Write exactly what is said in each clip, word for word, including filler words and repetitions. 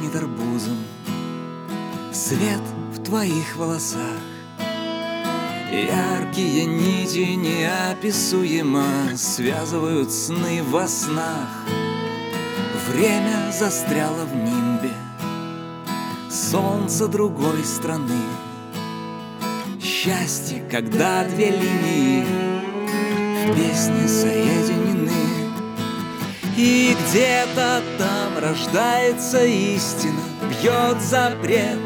пахнет арбузом, свет в твоих волосах, яркие нити неописуемо связывают сны во снах. Время застряло в нимбе, солнце другой страны. Счастье, когда две линии в песне соединены. И где-то там рождается истина, бьет запрет.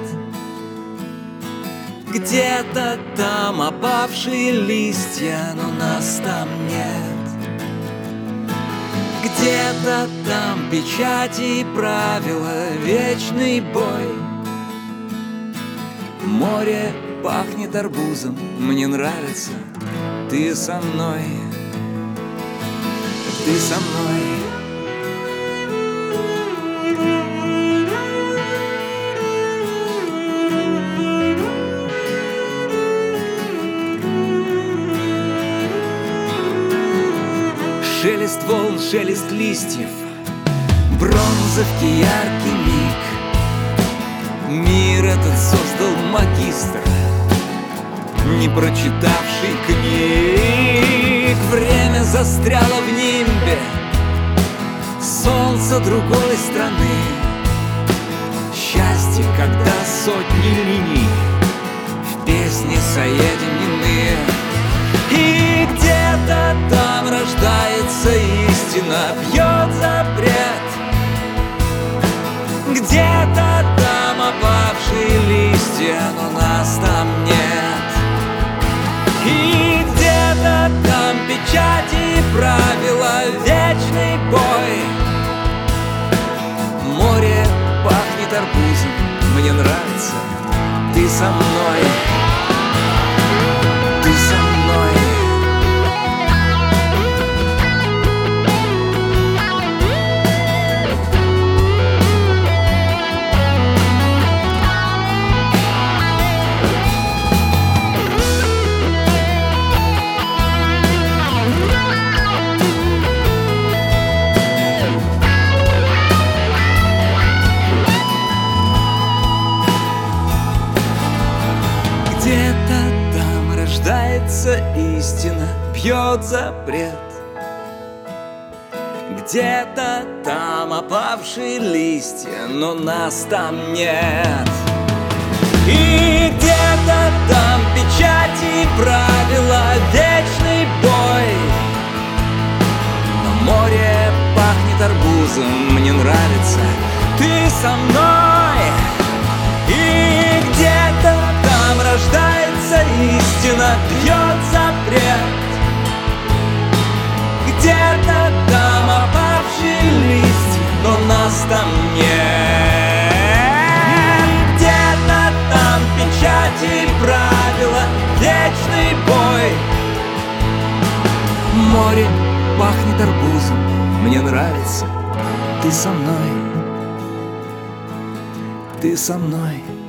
Где-то там опавшие листья, но нас там нет. Где-то там печати и правила, вечный бой. Море пахнет арбузом, мне нравится, ты со мной, ты со мной. Шелест волн, шелест листьев, бронзовки, яркий миг. Мир этот создал магистр, не прочитавший книг. Время застряло в нимбе, солнце другой страны. Счастье, когда сотни линий в песне соединены. И где-то там рождается истина, бьет запрет. Где-то там опавшие листья, но нас там нет. И где-то там печати и правила, вечный бой. Море пахнет арбузом, мне нравится, ты со мной, ты со мной. Где-то там рождается истина, бьет запрет. Где-то там опавшие листья, но нас там нет. И где-то там печати и правила, вечный бой. Но море пахнет арбузом, мне нравится, ты со мной. И где-то там рождается истина, бьет запрет. Где-то там опавшие листья, но нас там нет. Где-то там печати и правила, вечный бой. Море пахнет арбузом, мне нравится, ты со мной, ты со мной.